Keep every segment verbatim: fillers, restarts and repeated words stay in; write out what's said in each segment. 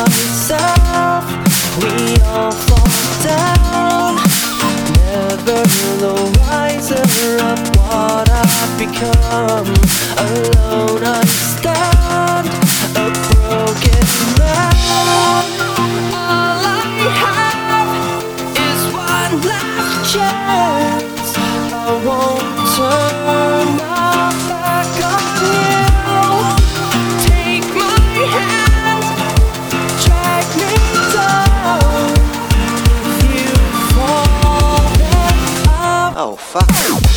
myself, we all fall down. Never the wiser of what I've become. Alone I stand, a broken man. All I have is one last chance. I won't turn my back on you. Take my hand, drag me down. If you fall, then I'll. Oh, fuck.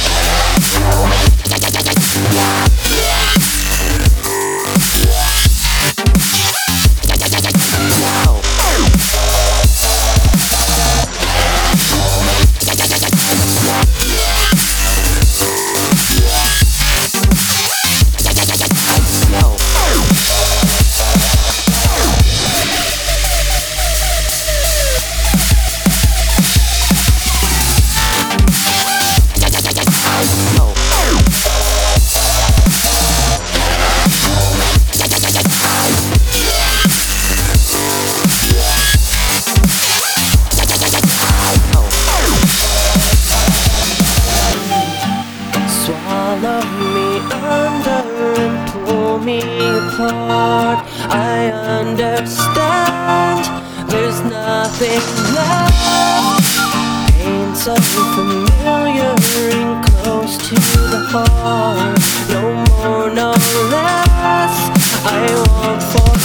Swallow me under and pull me apart. I understand there's nothing left. Pain so familiar and close to the heart. No more, no less. I want for